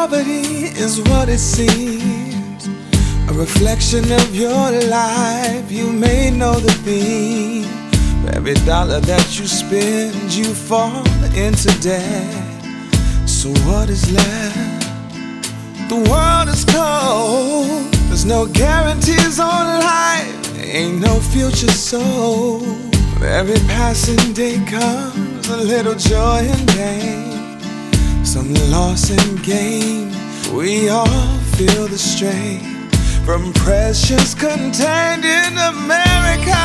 poverty is what it seems, a reflection of your life. You may know the theme. For every dollar that you spend, you fall into debt. So what is left? The world is cold. There's no guarantees on life. There ain't no future soul. With every passing day comes a little joy and pain, some loss and gain. We all feel the strain from pressures contained in America.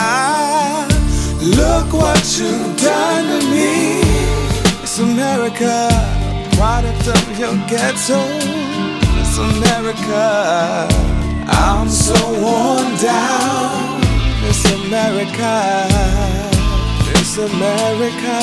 Look what you've done to me. It's America, product of your ghetto. It's America. I'm so worn down. It's America. It's America.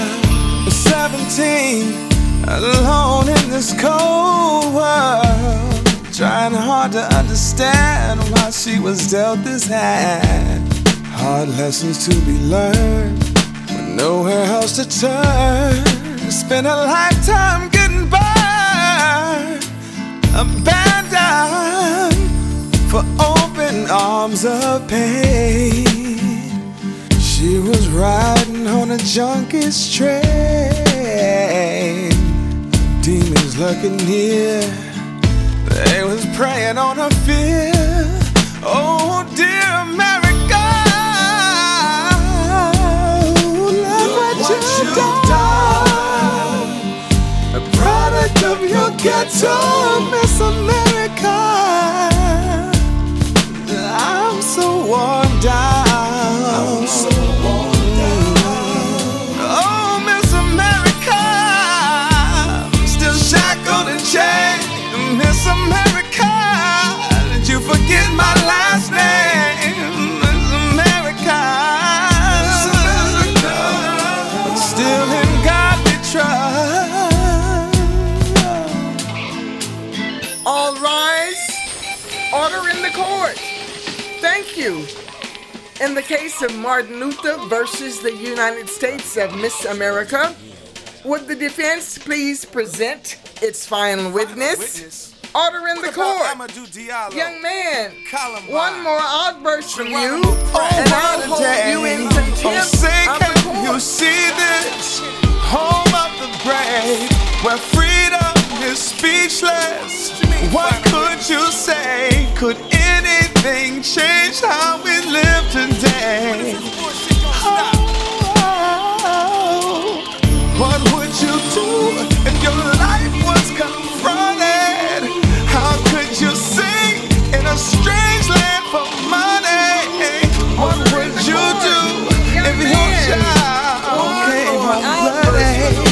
17, alone in this cold world, trying hard to understand why she was dealt this hand. Hard lessons to be learned, with nowhere else to turn. Spend a lifetime getting burned, abandoned for open arms of pain. She was riding on a junkie's train, demons lurking near. They was preying on her fear. Oh dear America, look what you've done. A product of your ghetto, Miss America. I'm so worn down. I'm so worn down. Oh, Miss America, I'm still shackled and chained. Miss America, did you forget my last name? Miss America, Miss America. But still in God we trust. All rise. Order in the court. Thank you. In the case of Martin Luther versus the United States of Miss America, would the defense please present its final witness? Order in the court. Young man, one more outburst from you, and I'll hold you in contempt of the court. You see this home of the brave, where freedom is speechless. What could you say? Could anything change how we live today? What would you do if your life was confronted? How could you sing in a strange land for money? What would you do if your child came home bloody?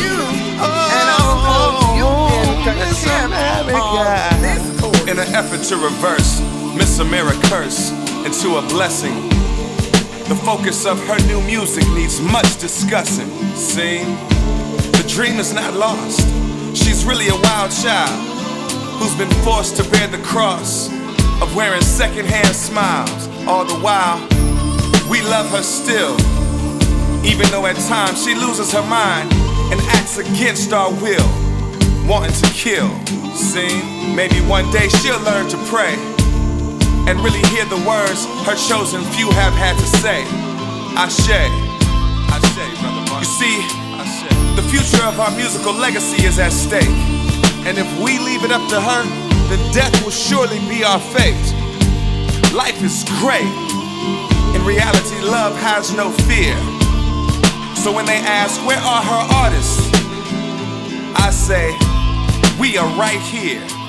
Miss America. In an effort to reverse Miss America's into a blessing, the focus of her new music needs much discussing. See, the dream is not lost. She's really a wild child who's been forced to bear the cross of wearing secondhand smiles. All the while, we love her still, even though at times she loses her mind and acts against our will, wanting to kill. See, maybe one day she'll learn to pray and really hear the words her chosen few have had to say. Ashe, brother Mark. You see, the future of our musical legacy is at stake, and if we leave it up to her, then death will surely be our fate. Life is great. In reality, love has no fear. So when they ask, where are her artists? I say, we are right here.